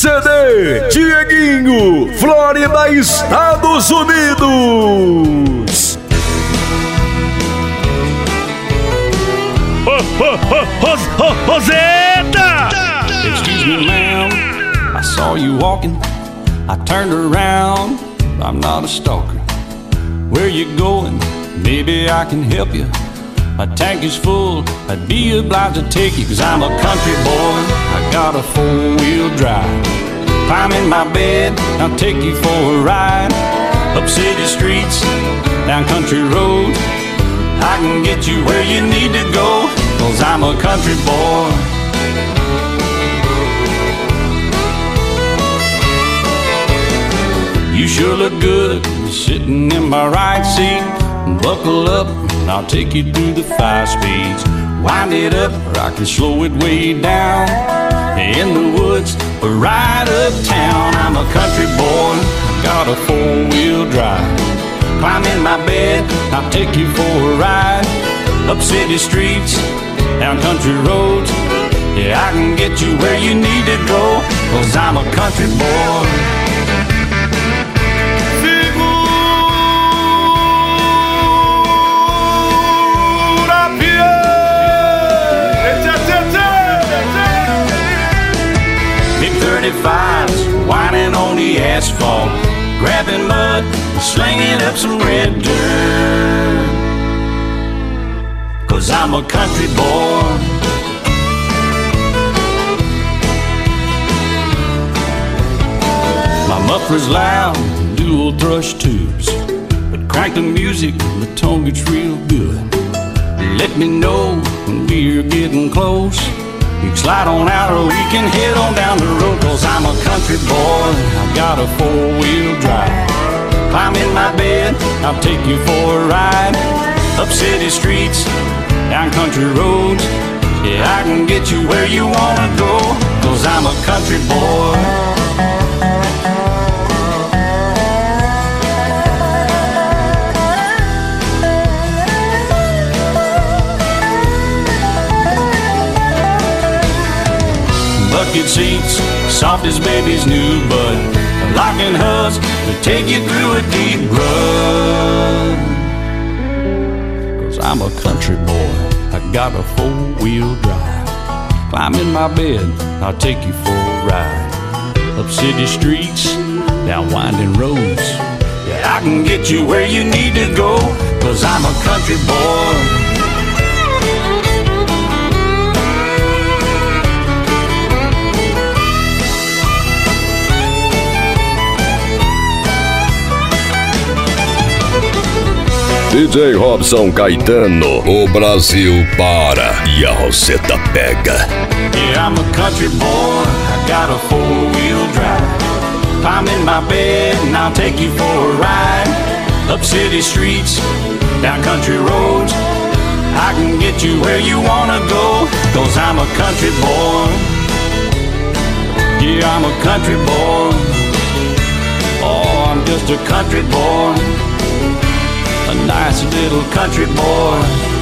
CD Dieguinho, Flórida, Estados Unidos. Roseta! Excuse me, ma'am, I saw you walking, I turned around, I'm not a stalker. Where you going? Maybe I can help you. My tank is full, I'd be obliged to take you, 'cause I'm a country boy, I got a four-wheel drive. Climb in my bed, I'll take you for a ride. Up city streets, down country roads, I can get you where you need to go, 'cause I'm a country boy. You sure look good sitting in my right seat. Buckle up, and I'll take you through the 5 speeds. Wind it up, or I can slow it way down. In the woods, or right uptown. I'm a country boy, got a four-wheel drive. Climb in my bed, I'll take you for a ride. Up city streets, down country roads, yeah, I can get you where you need to go, 'cause I'm a country boy. Big 35s, whining on the asphalt, grabbing mud, slinging up some red dirt, 'cause I'm a country boy. My muffler's loud, dual thrush tubes, but crank the music, the tone gets real good. Let me know when we're getting close. You can slide on out or we can head on down the road, 'cause I'm a country boy, I've got a four-wheel drive. Climb in my bed, I'll take you for a ride. Up city streets, down country roads, yeah, I can get you where you wanna go, 'cause I'm a country boy. Bucket seats, soft as baby's new bud, locking hubs to take you through a deep rut, 'cause I'm a country boy, I got a four-wheel drive. Climb in my bed, I'll take you for a ride. Up city streets, down winding roads, yeah, I can get you where you need to go, 'cause I'm a country boy. DJ Robson Caetano, o Brasil para e a Roseta pega. Yeah, I'm a country boy, I got a four-wheel drive. Climb in my bed and I'll take you for a ride. Up city streets, down country roads, I can get you where you wanna go, 'cause I'm a country boy. Yeah, I'm a country boy. Oh, I'm just a country boy, a nice little country boy.